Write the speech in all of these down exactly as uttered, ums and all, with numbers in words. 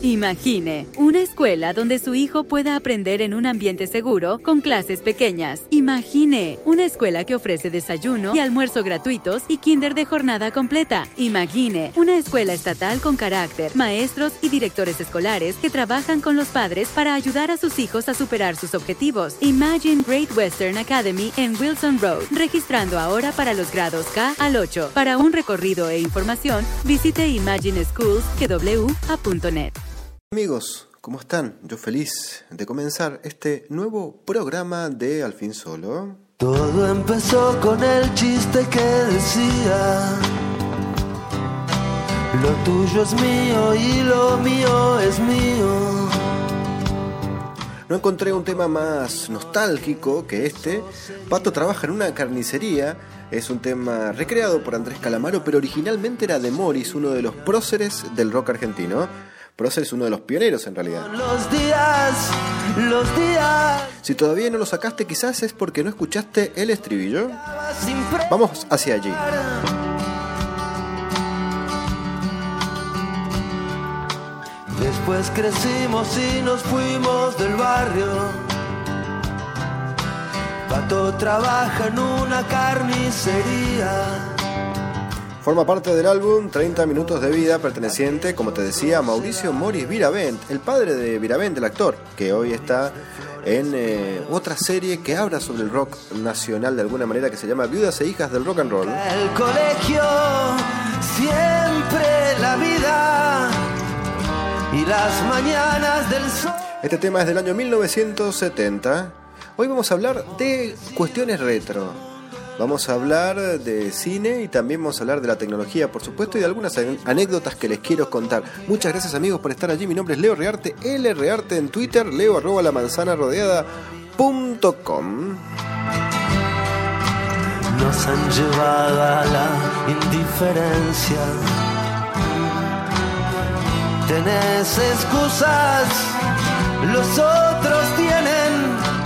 Imagine una escuela donde su hijo pueda aprender en un ambiente seguro con clases pequeñas. Imagine una escuela que ofrece desayuno y almuerzo gratuitos y kinder de jornada completa. Imagine una escuela estatal con carácter, maestros y directores escolares que trabajan con los padres para ayudar a sus hijos a superar sus objetivos. Imagine Great Western Academy en Wilson Road, registrando ahora para los grados K al ocho. Para un recorrido e información, visite imagine schools punto net. Amigos, ¿cómo están? Yo feliz de comenzar este nuevo programa de Al fin Solo. Todo empezó con el chiste que decía: lo tuyo es mío y lo mío es mío. No encontré un tema más nostálgico que este. Pato trabaja en una carnicería. Es un tema recreado por Andrés Calamaro, pero originalmente era de Morris, uno de los próceres del rock argentino. Prócer es uno de los pioneros en realidad. Los días, los días. Si todavía no lo sacaste, quizás es porque no escuchaste el estribillo. Vamos hacia allí. Después crecimos y nos fuimos del barrio. Pato trabaja en una carnicería. Forma parte del álbum treinta minutos de vida, perteneciente, como te decía, a Mauricio Morris Viravent, el padre de Viravent, el actor, que hoy está en eh, otra serie que habla sobre el rock nacional de alguna manera, que se llama Viudas e Hijas del Rock and Roll. El colegio, siempre la vida y las mañanas del sol. Este tema es del año mil novecientos setenta. Hoy vamos a hablar de cuestiones retro. Vamos a hablar de cine y también vamos a hablar de la tecnología, por supuesto, y de algunas anécdotas que les quiero contar. Muchas gracias, amigos, por estar allí. Mi nombre es Leo Rearte, L Rearte en Twitter, leo arroba la manzana rodeada punto com. Nos han llevado a la indiferencia. Tenés excusas, los otros tienen.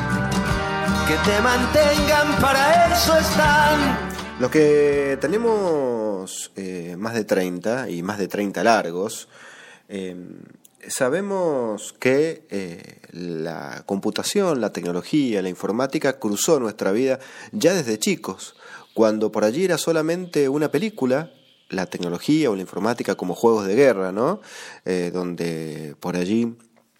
Que te mantengan, para eso están. Los que tenemos eh, más de treinta y más de treinta largos, eh, sabemos que eh, la computación, la tecnología, la informática cruzó nuestra vida ya desde chicos, cuando por allí era solamente una película, la tecnología o la informática como juegos de guerra, ¿no? Eh, donde por allí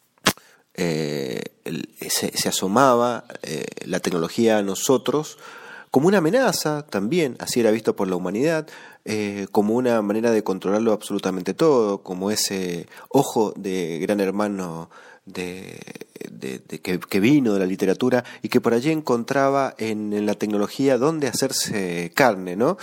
Eh, se, se asomaba eh, la tecnología a nosotros como una amenaza también, así era visto por la humanidad, eh, como una manera de controlarlo absolutamente todo, como ese ojo de gran hermano de, de, de que, que vino de la literatura y que por allí encontraba en, en la tecnología dónde hacerse carne, ¿no?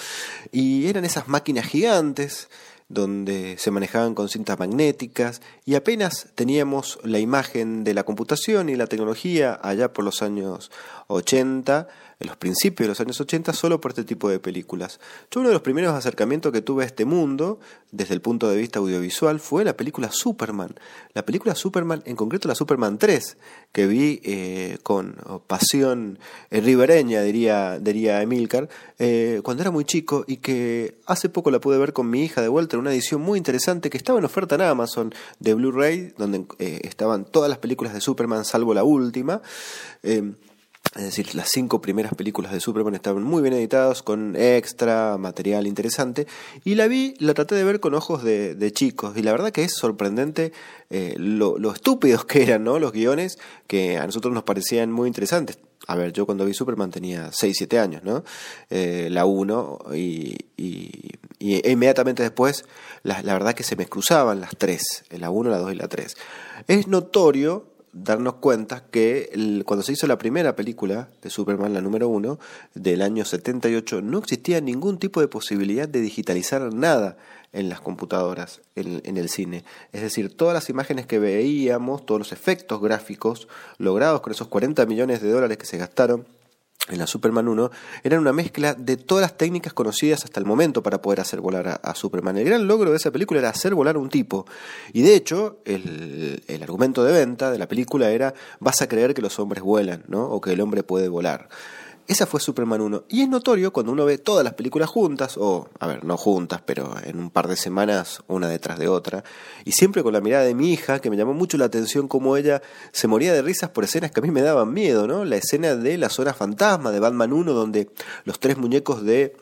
Y eran esas máquinas gigantes donde se manejaban con cintas magnéticas y apenas teníamos la imagen de la computación y la tecnología allá por los años ochenta, en los principios de los años ochenta, solo por este tipo de películas. Yo uno de los primeros acercamientos que tuve a este mundo, desde el punto de vista audiovisual, fue la película Superman. La película Superman, en concreto la Superman tres, que vi eh, con pasión eh, ribereña, diría, diría Emilcar, eh, cuando era muy chico, y que hace poco la pude ver con mi hija de vuelta en una edición muy interesante que estaba en oferta en Amazon de Blu-ray, donde eh, estaban todas las películas de Superman salvo la última. Eh, Es decir, las cinco primeras películas de Superman estaban muy bien editadas, con extra, material interesante. Y la vi, la traté de ver con ojos de, de chicos. Y la verdad que es sorprendente eh, lo, lo estúpidos que eran, ¿no? Los guiones que a nosotros nos parecían muy interesantes. A ver, yo cuando vi Superman tenía seis, siete años, ¿no? Eh, la uno y, y, y inmediatamente después, la, la verdad que se me cruzaban las tres. La uno, la dos y la tres. Es notorio darnos cuenta que el, cuando se hizo la primera película de Superman, la número uno, del año setenta y ocho, no existía ningún tipo de posibilidad de digitalizar nada en las computadoras, en, en el cine. Es decir, todas las imágenes que veíamos, todos los efectos gráficos logrados con esos cuarenta millones de dólares que se gastaron en la Superman uno, eran una mezcla de todas las técnicas conocidas hasta el momento para poder hacer volar a, a Superman. El gran logro de esa película era hacer volar a un tipo. Y de hecho, el, el argumento de venta de la película era: vas a creer que los hombres vuelan, ¿no? O que el hombre puede volar. Esa fue Superman uno. Y es notorio cuando uno ve todas las películas juntas, o, a ver, no juntas, pero en un par de semanas, una detrás de otra, y siempre con la mirada de mi hija, que me llamó mucho la atención cómo ella se moría de risas por escenas que a mí me daban miedo, ¿no? La escena de la zona fantasma de Batman uno, donde los tres muñecos de...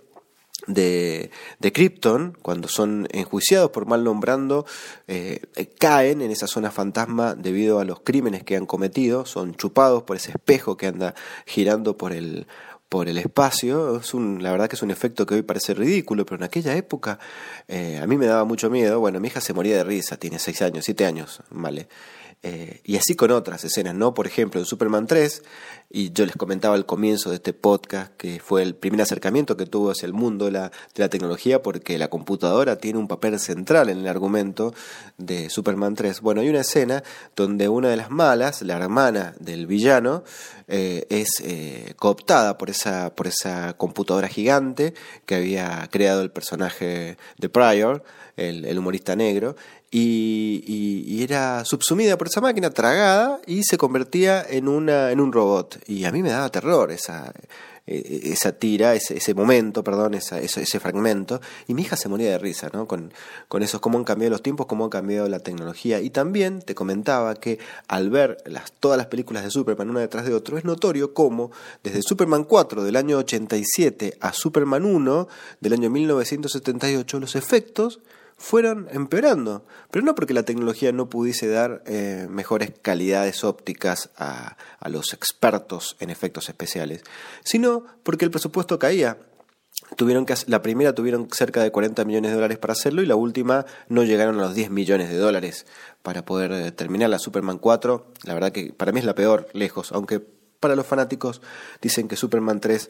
de, de Krypton, cuando son enjuiciados por mal nombrando, eh, caen en esa zona fantasma debido a los crímenes que han cometido, son chupados por ese espejo que anda girando por el, por el espacio. Es un, la verdad que es un efecto que hoy parece ridículo, pero en aquella época eh, a mí me daba mucho miedo. Bueno, mi hija se moría de risa, tiene seis años, siete años, vale. Eh, y así con otras escenas, ¿no? Por ejemplo, en Superman tres, y yo les comentaba al comienzo de este podcast que fue el primer acercamiento que tuvo hacia el mundo de la, de la tecnología, porque la computadora tiene un papel central en el argumento de Superman tres. Bueno, hay una escena donde una de las malas, la hermana del villano, eh, es eh, cooptada por esa, por esa computadora gigante que había creado el personaje de Pryor, el, el humorista negro, y, y, y era subsumida por esa máquina, tragada, y se convertía en una en un robot. Y a mí me daba terror esa esa tira, ese, ese momento, perdón, esa, ese, ese fragmento, y mi hija se moría de risa, ¿no? Con, con esos, cómo han cambiado los tiempos, cómo ha cambiado la tecnología. Y también te comentaba que al ver las, todas las películas de Superman una detrás de otra, es notorio cómo desde Superman cuatro del año ochenta y siete a Superman uno del año mil novecientos setenta y ocho, los efectos fueron empeorando, pero no porque la tecnología no pudiese dar eh, mejores calidades ópticas a, a los expertos en efectos especiales, sino porque el presupuesto caía. Tuvieron que, la primera tuvieron cerca de cuarenta millones de dólares para hacerlo, y la última no llegaron a los diez millones de dólares para poder eh, terminar. La Superman cuatro, la verdad que para mí es la peor, lejos, aunque para los fanáticos dicen que Superman tres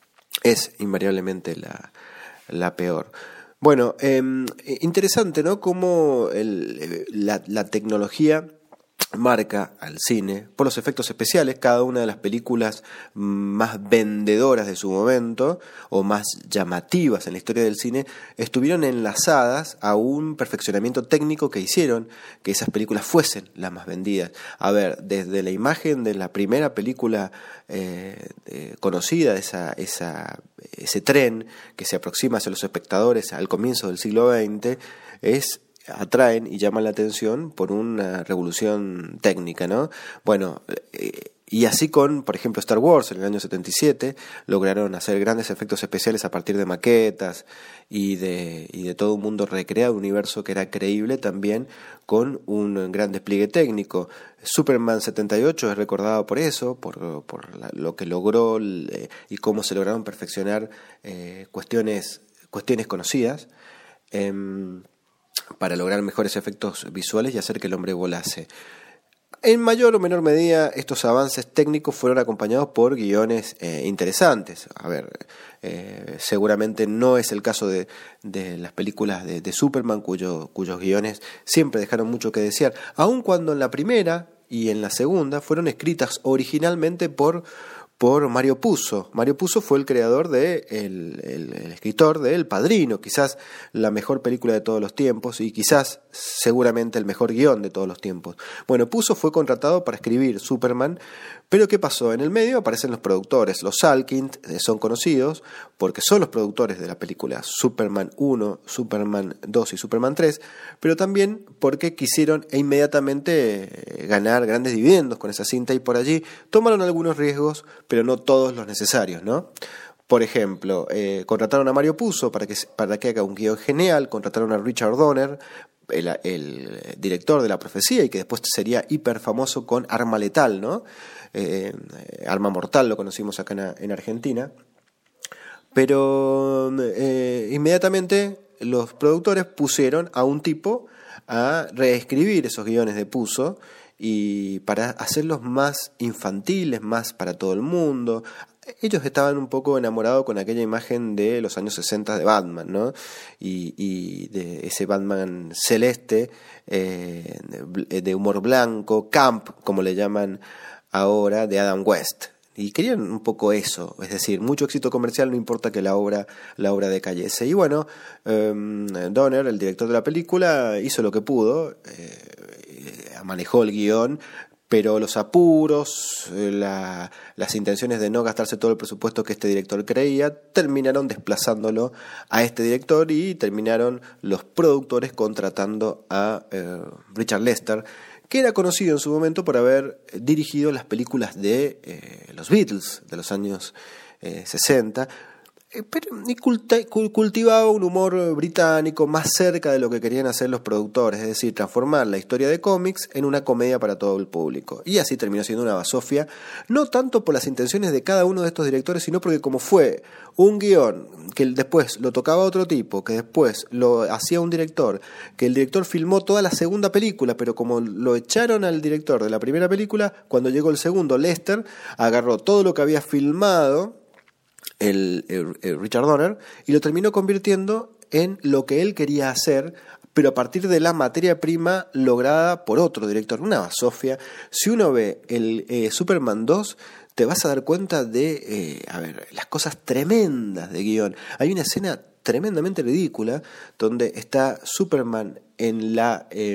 es invariablemente la, la peor. Bueno, eh, interesante, ¿no? Cómo el, la, la tecnología marca al cine por los efectos especiales. Cada una de las películas más vendedoras de su momento o más llamativas en la historia del cine estuvieron enlazadas a un perfeccionamiento técnico que hicieron que esas películas fuesen las más vendidas. A ver, desde la imagen de la primera película eh, eh, conocida, esa, esa, ese tren que se aproxima hacia los espectadores al comienzo del siglo veinte, es atraen y llaman la atención por una revolución técnica, ¿no? Bueno, eh, y así con, por ejemplo, Star Wars en el año setenta y siete, lograron hacer grandes efectos especiales a partir de maquetas y de, y de todo un mundo recreado, un universo que era creíble también, con un gran despliegue técnico. Superman setenta y ocho es recordado por eso, por, por la, lo que logró eh, y cómo se lograron perfeccionar eh, cuestiones, cuestiones conocidas. Eh, para lograr mejores efectos visuales y hacer que el hombre volase. En mayor o menor medida, estos avances técnicos fueron acompañados por guiones eh, interesantes. A ver, eh, seguramente no es el caso de, de las películas de, de Superman, cuyo, cuyos guiones siempre dejaron mucho que desear, aun cuando en la primera y en la segunda fueron escritas originalmente por... por Mario Puzo. Mario Puzo fue el creador de, el, el, el escritor de El Padrino, quizás la mejor película de todos los tiempos y quizás seguramente el mejor guión de todos los tiempos. Bueno, Puzo fue contratado para escribir Superman, pero ¿qué pasó? En el medio aparecen los productores. Los Salkind son conocidos porque son los productores de la película Superman uno, Superman dos y Superman tres, pero también porque quisieron e inmediatamente ganar grandes dividendos con esa cinta y por allí tomaron algunos riesgos, pero no todos los necesarios, ¿no? Por ejemplo, eh, contrataron a Mario Puzo para que, para que haga un guión genial, contrataron a Richard Donner, el, el director de La Profecía, y que después sería hiper famoso con Arma Letal, ¿no? Eh, Arma Mortal lo conocimos acá en, en Argentina. Pero eh, inmediatamente los productores pusieron a un tipo a reescribir esos guiones de Puzo, y para hacerlos más infantiles, más para todo el mundo. Ellos estaban un poco enamorados con aquella imagen de los años sesenta de Batman, ¿no? Y, y de ese Batman celeste, eh, de, de humor blanco, camp, como le llaman ahora, de Adam West. Y querían un poco eso, es decir, mucho éxito comercial, no importa que la obra la obra decayese. Y bueno, eh, Donner, el director de la película, hizo lo que pudo, eh, manejó el guión, pero los apuros, la, las intenciones de no gastarse todo el presupuesto que este director creía, terminaron desplazándolo a este director y terminaron los productores contratando a eh, Richard Lester, que era conocido en su momento por haber dirigido las películas de eh, los Beatles de los años eh, sesenta, pero y culta, cultivaba un humor británico más cerca de lo que querían hacer los productores, es decir, transformar la historia de cómics en una comedia para todo el público. Y así terminó siendo una basofia, no tanto por las intenciones de cada uno de estos directores, sino porque como fue un guión que después lo tocaba otro tipo, que después lo hacía un director, que el director filmó toda la segunda película, pero como lo echaron al director de la primera película, cuando llegó el segundo, Lester agarró todo lo que había filmado El, el, el Richard Donner y lo terminó convirtiendo en lo que él quería hacer, pero a partir de la materia prima lograda por otro director, una basofia. Si uno ve el eh, Superman dos, te vas a dar cuenta de eh, a ver, las cosas tremendas de guión. Hay una escena tremendamente ridícula donde está Superman en la eh,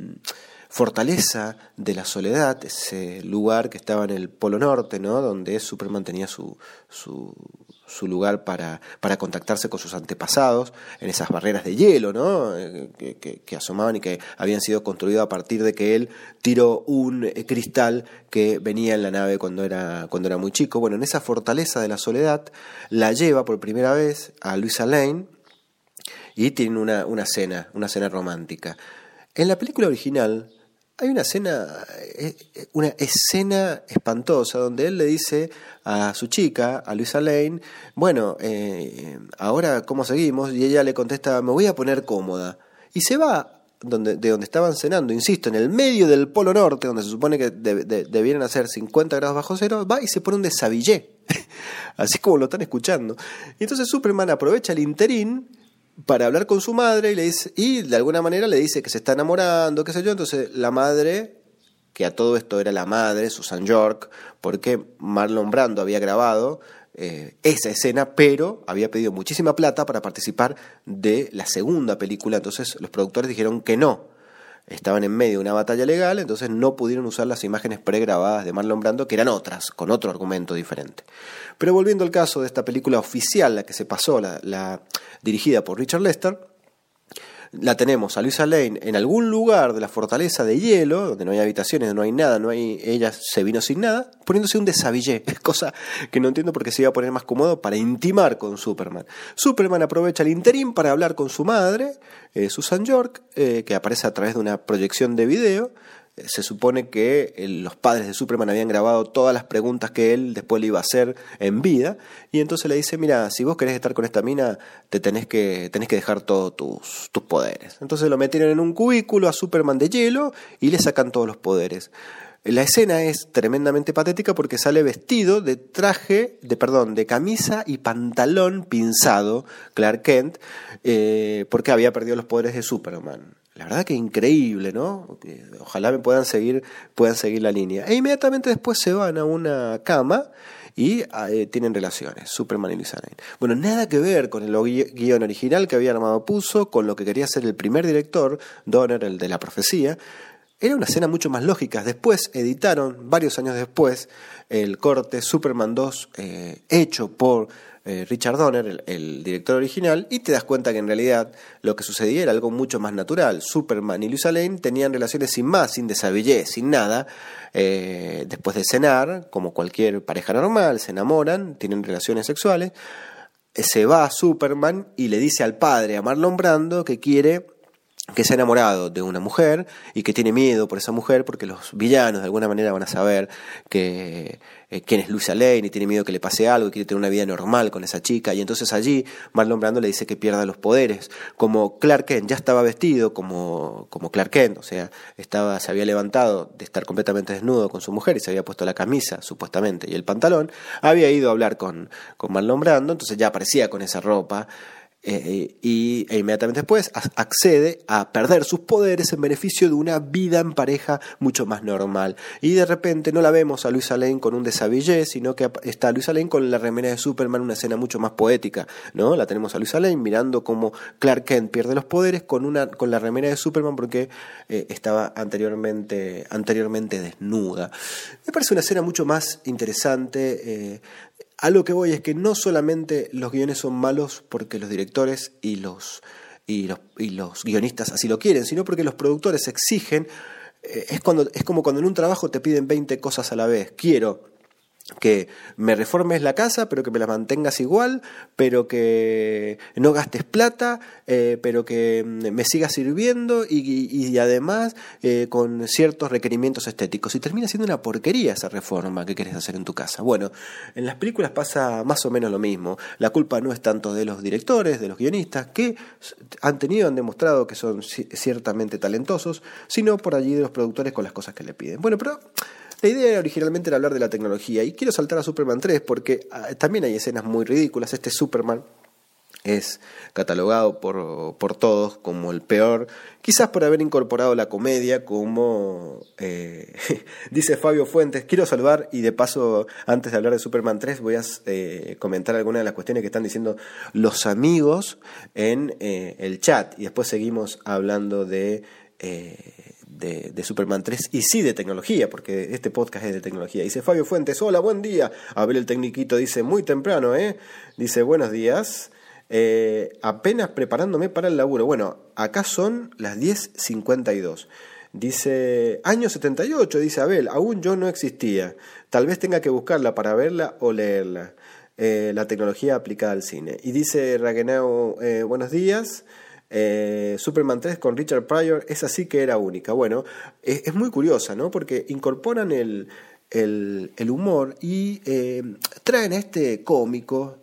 Fortaleza de la Soledad, ese lugar que estaba en el Polo Norte, ¿no? Donde Superman tenía su su su lugar para, para contactarse con sus antepasados, en esas barreras de hielo, ¿no? que, que, que asomaban y que habían sido construidas a partir de que él tiró un cristal que venía en la nave cuando era, cuando era muy chico. Bueno, en esa Fortaleza de la Soledad la lleva por primera vez a Luisa Lane y tienen una, una cena, una cena romántica. En la película original hay una escena, una escena espantosa donde él le dice a su chica, a Luisa Lane, bueno, eh, ahora ¿cómo seguimos? Y ella le contesta, me voy a poner cómoda. Y se va donde, de donde estaban cenando, insisto, en el medio del Polo Norte, donde se supone que de, de, debieran hacer cincuenta grados bajo cero, va y se pone un deshabillé, así como lo están escuchando. Y entonces Superman aprovecha el interín para hablar con su madre y le dice, y de alguna manera le dice que se está enamorando, qué sé yo. Entonces la madre, que a todo esto era la madre, Susan York, porque Marlon Brando había grabado eh, esa escena, pero había pedido muchísima plata para participar de la segunda película. Entonces los productores dijeron que no, estaban en medio de una batalla legal, entonces no pudieron usar las imágenes pregrabadas de Marlon Brando, que eran otras, con otro argumento diferente. Pero volviendo al caso de esta película oficial, la que se pasó, la, la dirigida por Richard Lester, la tenemos a Luisa Lane en algún lugar de la Fortaleza de hielo, donde no hay habitaciones, no hay nada, no hay, ella se vino sin nada, poniéndose un deshabillé, cosa que no entiendo por qué se iba a poner más cómodo para intimar con Superman. Superman aprovecha el interín para hablar con su madre, eh, Susan York, eh, que aparece a través de una proyección de video. Se supone que los padres de Superman habían grabado todas las preguntas que él después le iba a hacer en vida, y entonces le dice, mira, si vos querés estar con esta mina, te tenés que, tenés que dejar todos tus, tus poderes. Entonces lo metieron en un cubículo a Superman de hielo y le sacan todos los poderes. La escena es tremendamente patética porque sale vestido de traje, de perdón, de camisa y pantalón pinzado, Clark Kent, eh, porque había perdido los poderes de Superman. La verdad que increíble, ¿no? Ojalá me puedan seguir, puedan seguir la línea. E inmediatamente después se van a una cama y eh, tienen relaciones, Superman y Luisa Lane. Bueno, nada que ver con el gui- guión original que había armado Puzo, con lo que quería hacer el primer director, Donner, el de la profecía. Era una escena mucho más lógica. Después editaron, varios años después, el corte Superman dos eh, hecho por eh, Richard Donner, el, el director original, y te das cuenta que en realidad lo que sucedía era algo mucho más natural. Superman y Luisa Lane tenían relaciones sin más, sin deshabillé, sin nada. Eh, después de cenar, como cualquier pareja normal, se enamoran, tienen relaciones sexuales. Eh, se va Superman y le dice al padre, a Marlon Brando, que quiere... que se ha enamorado de una mujer y que tiene miedo por esa mujer porque los villanos de alguna manera van a saber que eh, quién es Luisa Lane y tiene miedo que le pase algo y quiere tener una vida normal con esa chica. Y entonces allí Marlon Brando le dice que pierda los poderes. Como Clark Kent ya estaba vestido como, como Clark Kent, o sea, estaba, se había levantado de estar completamente desnudo con su mujer y se había puesto la camisa supuestamente y el pantalón, había ido a hablar con, con Marlon Brando, entonces ya aparecía con esa ropa. Eh, y e inmediatamente después accede a perder sus poderes en beneficio de una vida en pareja mucho más normal. Y de repente no la vemos a Luisa Lane con un deshabillé, sino que está Luisa Lane con la remera de Superman, una escena mucho más poética, ¿no? La tenemos a Luisa Lane mirando cómo Clark Kent pierde los poderes con una con la remera de Superman porque eh, estaba anteriormente anteriormente desnuda. Me parece una escena mucho más interesante. Eh, A lo que voy es que no solamente los guiones son malos porque los directores y los, y los, y los guionistas así lo quieren, sino porque los productores exigen, eh, es, cuando, es como cuando en un trabajo te piden veinte cosas a la vez. Quiero que me reformes la casa, pero que me la mantengas igual, pero que no gastes plata, eh, pero que me sigas sirviendo y, y, y además eh, con ciertos requerimientos estéticos. Y termina siendo una porquería esa reforma que querés hacer en tu casa. Bueno, en las películas pasa más o menos lo mismo. La culpa no es tanto de los directores, de los guionistas, que han tenido, han demostrado que son ciertamente talentosos, sino por allí de los productores con las cosas que le piden. Bueno, pero la idea originalmente era hablar de la tecnología y quiero saltar a Superman tres porque uh, también hay escenas muy ridículas. Este Superman es catalogado por, por todos como el peor, quizás por haber incorporado la comedia como eh, dice Fabio Fuentes. Quiero saludar y de paso, antes de hablar de Superman tres, voy a eh, comentar algunas de las cuestiones que están diciendo los amigos en eh, el chat y después seguimos hablando de... Eh, De, de Superman tres y sí de tecnología, porque este podcast es de tecnología. Dice Fabio Fuentes, hola, buen día. Abel el Tecniquito dice, muy temprano, ¿eh? Dice, buenos días. Eh, apenas preparándome para el laburo. Bueno, acá son las diez cincuenta y dos. Dice, año setenta y ocho, dice Abel, aún yo no existía. Tal vez tenga que buscarla para verla o leerla. Eh, la tecnología aplicada al cine. Y dice Ragenau, eh, buenos días. Eh, Superman tres con Richard Pryor, esa sí que era única. Bueno, es, es muy curiosa, ¿no? Porque incorporan el, el, el humor y eh, traen a este cómico,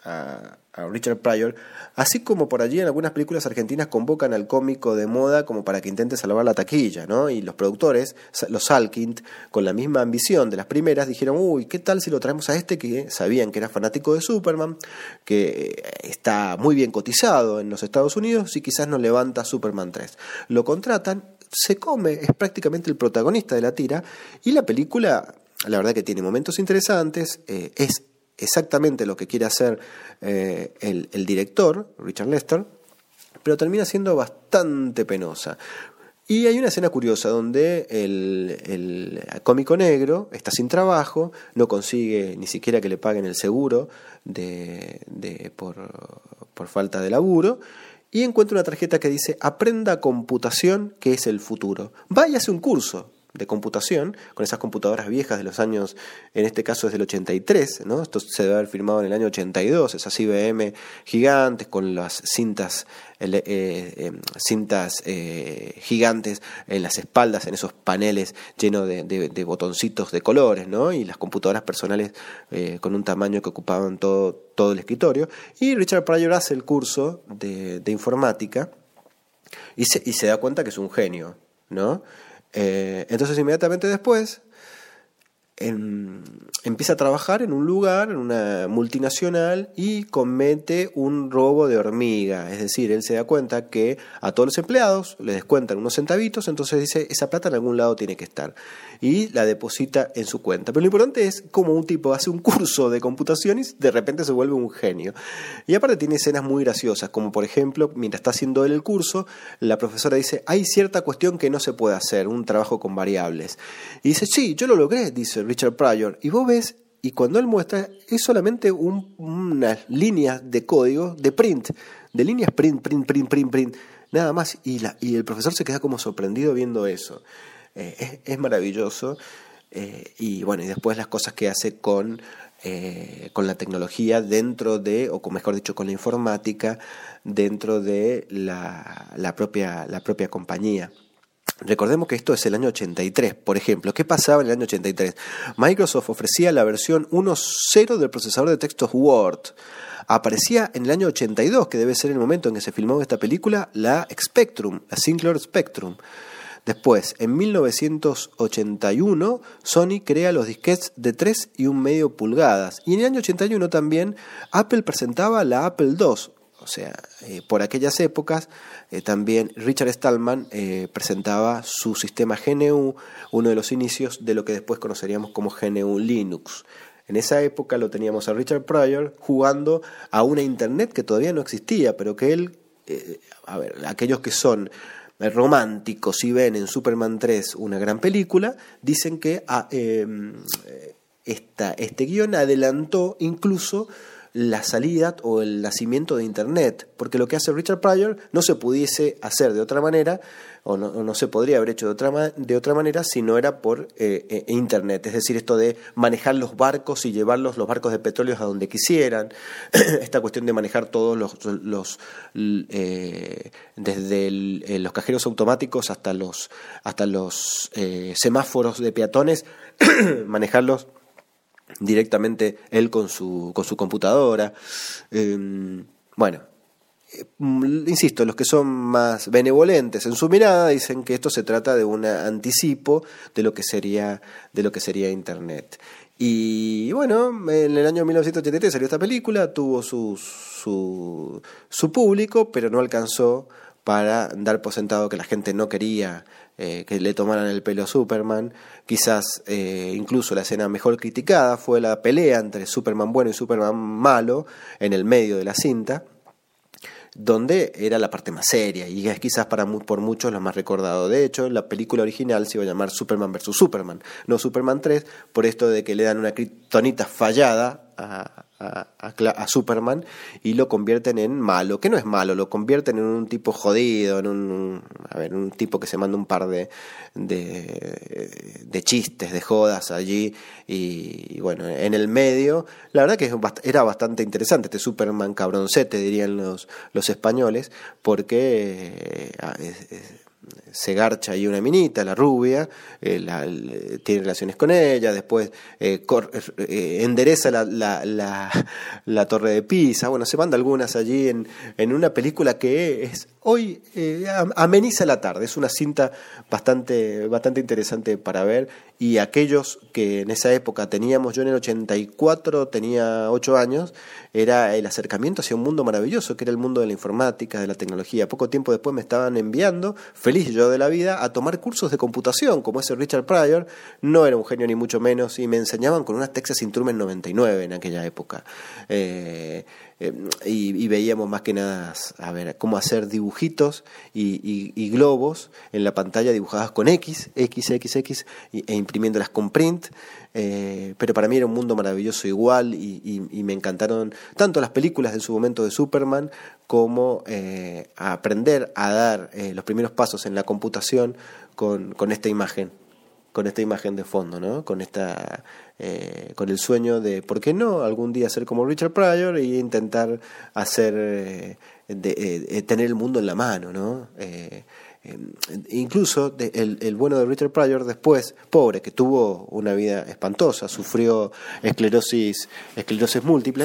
a, a Richard Pryor, así como por allí en algunas películas argentinas convocan al cómico de moda como para que intente salvar la taquilla, ¿no? Y los productores, los Salkind, con la misma ambición de las primeras, dijeron, uy, ¿qué tal si lo traemos a este que sabían que era fanático de Superman, que está muy bien cotizado en los Estados Unidos y quizás nos levanta Superman tres? Lo contratan, se come, es prácticamente el protagonista de la tira y la película, la verdad que tiene momentos interesantes, eh, es exactamente lo que quiere hacer eh, el, el director, Richard Lester, pero termina siendo bastante penosa. Y hay una escena curiosa donde el, el cómico negro está sin trabajo, no consigue ni siquiera que le paguen el seguro de, de, por, por falta de laburo, y encuentra una tarjeta que dice aprenda computación, que es el futuro. Va y hace un curso de computación, con esas computadoras viejas de los años, en este caso es del ochenta y tres, ¿no? Esto se debe haber firmado en el año ochenta y dos, esas I B M gigantes con las cintas, eh, eh, cintas eh, gigantes en las espaldas, en esos paneles llenos de, de, de botoncitos de colores, ¿no? Y las computadoras personales eh, con un tamaño que ocupaban todo, todo el escritorio. Y Richard Pryor hace el curso de, de informática y se, y se da cuenta que es un genio, ¿no? Eh, entonces inmediatamente después en, empieza a trabajar en un lugar, en una multinacional, y comete un robo de hormiga. Es decir, él se da cuenta que a todos los empleados les descuentan unos centavitos, entonces dice, esa plata en algún lado tiene que estar, y la deposita en su cuenta. Pero lo importante es cómo un tipo hace un curso de computación y de repente se vuelve un genio. Y aparte tiene escenas muy graciosas, como por ejemplo, mientras está haciendo él el curso, la profesora dice, hay cierta cuestión que no se puede hacer, un trabajo con variables. Y dice, sí, yo lo logré, dice Richard Pryor. Y vos ves, y cuando él muestra, es solamente un, unas líneas de código, de print, de líneas print, print, print, print, print, nada más. Y, la, y el profesor se queda como sorprendido viendo eso. Eh, es, es maravilloso. Eh, y bueno, y después las cosas que hace con, eh, con la tecnología dentro de, o mejor dicho, con la informática dentro de la, la, propia, la propia compañía. Recordemos que esto es el año ochenta y tres, por ejemplo. ¿Qué pasaba en el año ochenta y tres? Microsoft ofrecía la versión uno punto cero del procesador de textos Word. Aparecía en el año ochenta y dos, que debe ser el momento en que se filmó esta película, la Spectrum, la Sinclair Spectrum. Después, en mil novecientos ochenta y uno, Sony crea los disquetes de tres y un medio pulgadas. Y en el año ochenta y uno también, Apple presentaba la Apple dos. O sea, eh, por aquellas épocas eh, también Richard Stallman eh, presentaba su sistema G N U, uno de los inicios de lo que después conoceríamos como G N U Linux. En esa época lo teníamos a Richard Pryor jugando a una internet que todavía no existía, pero que él, eh, a ver, aquellos que son románticos y ven en Superman tres una gran película, dicen que ah, eh, esta, este guión adelantó incluso la salida o el nacimiento de Internet, porque lo que hace Richard Pryor no se pudiese hacer de otra manera, o no, o no se podría haber hecho de otra, de otra manera si no era por eh, eh, Internet, es decir, esto de manejar los barcos y llevarlos, los barcos de petróleo a donde quisieran, esta cuestión de manejar todos los, los eh, desde el, eh, los cajeros automáticos hasta los, hasta los eh, semáforos de peatones, manejarlos directamente él con su con su computadora. Eh, bueno, eh, insisto, los que son más benevolentes en su mirada dicen que esto se trata de un anticipo de lo que sería de lo que sería Internet. Y bueno, en el año mil novecientos ochenta y tres salió esta película, tuvo su su su público, pero no alcanzó para dar por sentado que la gente no quería eh, que le tomaran el pelo a Superman. Quizás eh, incluso la escena mejor criticada fue la pelea entre Superman bueno y Superman malo en el medio de la cinta, donde era la parte más seria y es quizás para por muchos lo más recordado. De hecho, la película original se iba a llamar Superman versus Superman, no Superman tres, por esto de que le dan una kriptonita fallada a, a, a, a Superman y lo convierten en malo, que no es malo, lo convierten en un tipo jodido, en un, a ver, un tipo que se manda un par de, de, de chistes, de jodas allí y, y bueno, en el medio, la verdad que era bastante interesante este Superman cabroncete, dirían los, los españoles, porque eh, es, es, se garcha ahí una minita, la rubia, eh, la, la, tiene relaciones con ella, después eh, cor, eh, endereza la, la, la, la torre de Pisa, bueno, se manda algunas allí en, en una película que es hoy eh, ameniza la tarde, es una cinta bastante, bastante interesante para ver, y aquellos que en esa época teníamos, yo en el ochenta y cuatro tenía ocho años, era el acercamiento hacia un mundo maravilloso, que era el mundo de la informática, de la tecnología. Poco tiempo después me estaban enviando, feliz yo de la vida, a tomar cursos de computación, como ese Richard Pryor, no era un genio ni mucho menos, y me enseñaban con unas Texas Instruments noventa y nueve en aquella época. Eh, eh, y, y veíamos más que nada, a ver, cómo hacer dibujitos y, y, y globos en la pantalla dibujadas con X, X, X, X, y, e imprimiéndolas con print. Eh, pero para mí era un mundo maravilloso igual y, y, y me encantaron tanto las películas en su momento de Superman como eh, a aprender a dar eh, los primeros pasos en la computación con, con esta imagen, con esta imagen de fondo, ¿no? Con esta, eh, con el sueño de, ¿por qué no? Algún día ser como Richard Pryor e intentar hacer, eh, de, eh, tener el mundo en la mano, ¿no? Eh, Eh, incluso de, el, el bueno de Richard Pryor después, pobre, que tuvo una vida espantosa, sufrió esclerosis, esclerosis múltiple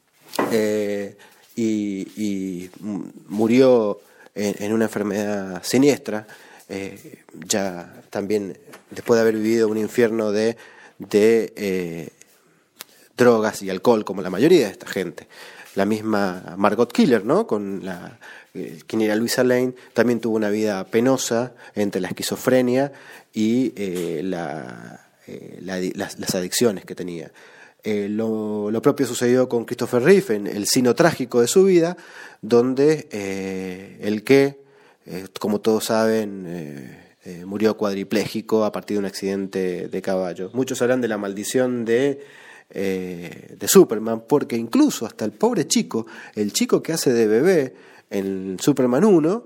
eh, y, y murió en, en una enfermedad siniestra, eh, ya también después de haber vivido un infierno de, de eh, drogas y alcohol, como la mayoría de esta gente. La misma Margot Killer, ¿no? Con la eh, quien era Luisa Lane, también tuvo una vida penosa entre la esquizofrenia y eh, la, eh, la, las, las adicciones que tenía. Eh, lo, lo propio sucedió con Christopher Reeve en el sino trágico de su vida, donde eh, el que, eh, como todos saben, eh, eh, murió cuadripléjico a partir de un accidente de caballo. Muchos hablan de la maldición de Eh, de Superman, porque incluso hasta el pobre chico, el chico que hace de bebé en Superman uno,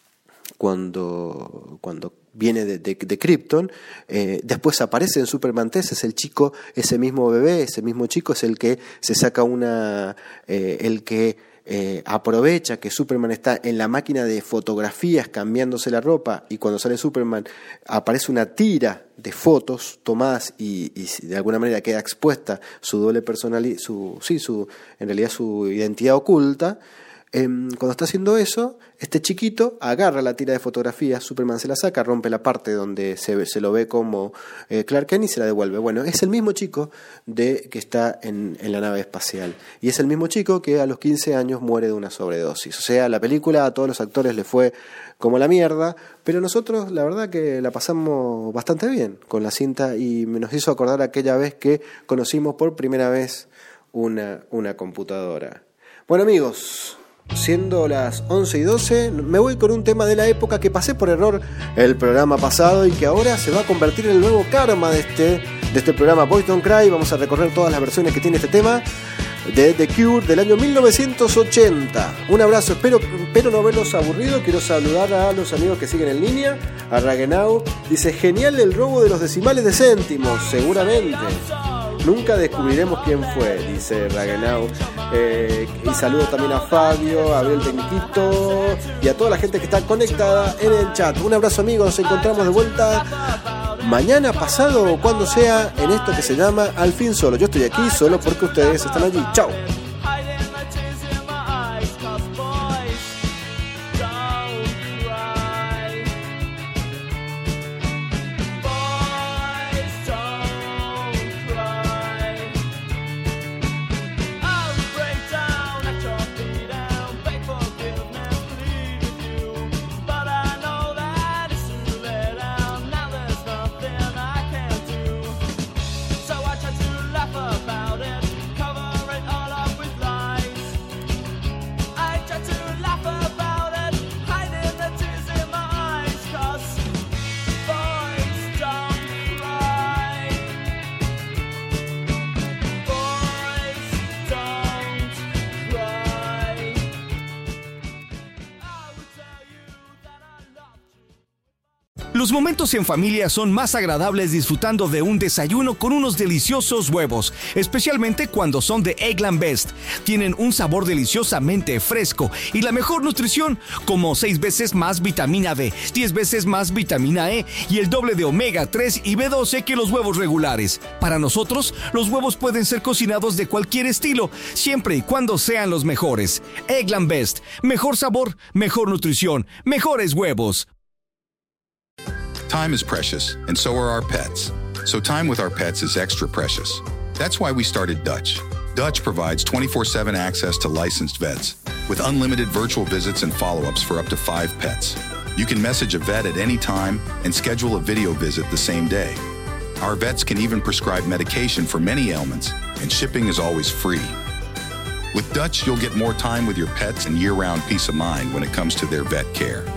cuando, cuando viene de, de, de Krypton, eh, después aparece en Superman tres, es el chico, ese mismo bebé, ese mismo chico es el que se saca una, eh, el que Eh, aprovecha que Superman está en la máquina de fotografías cambiándose la ropa, y cuando sale Superman aparece una tira de fotos tomadas y, y de alguna manera queda expuesta su doble personalidad, su, sí, su, en realidad su identidad oculta. Eh, cuando está haciendo eso, este chiquito agarra la tira de fotografías, Superman se la saca, rompe la parte donde se, se lo ve como eh, Clark Kent y se la devuelve. Bueno, es el mismo chico de, que está en, en la nave espacial. Y es el mismo chico que a los quince años muere de una sobredosis. O sea, la película a todos los actores le fue como la mierda, pero nosotros la verdad que la pasamos bastante bien con la cinta y nos hizo acordar aquella vez que conocimos por primera vez una, una computadora. Bueno, amigos, siendo las once y doce, me voy con un tema de la época que pasé por error el programa pasado y que ahora se va a convertir en el nuevo karma de este, de este programa Boys Don't Cry. Vamos a recorrer todas las versiones que tiene este tema de The Cure del año mil novecientos ochenta. Un abrazo, espero, espero no haberlos aburrido. Quiero saludar a los amigos que siguen en línea. A Ragenau dice: genial el robo de los decimales de céntimos. Seguramente nunca descubriremos quién fue, dice Ragenau. Eh, y saludo también a Fabio, a Abel Tecniquito y a toda la gente que está conectada en el chat. Un abrazo, amigos, nos encontramos de vuelta mañana, pasado o cuando sea en esto que se llama Al fin Solo. Yo estoy aquí solo porque ustedes están allí. Chao. Los momentos en familia son más agradables disfrutando de un desayuno con unos deliciosos huevos, especialmente cuando son de Eggland Best. Tienen un sabor deliciosamente fresco y la mejor nutrición, como seis veces más vitamina B, diez veces más vitamina E y el doble de omega tres y B doce que los huevos regulares. Para nosotros, los huevos pueden ser cocinados de cualquier estilo, siempre y cuando sean los mejores. Eggland Best, mejor sabor, mejor nutrición, mejores huevos. Time is precious, and so are our pets. So time with our pets is extra precious. That's why we started Dutch. Dutch provides twenty-four seven access to licensed vets, with unlimited virtual visits and follow-ups for up to five pets. You can message a vet at any time and schedule a video visit the same day. Our vets can even prescribe medication for many ailments, and shipping is always free. With Dutch, you'll get more time with your pets and year-round peace of mind when it comes to their vet care.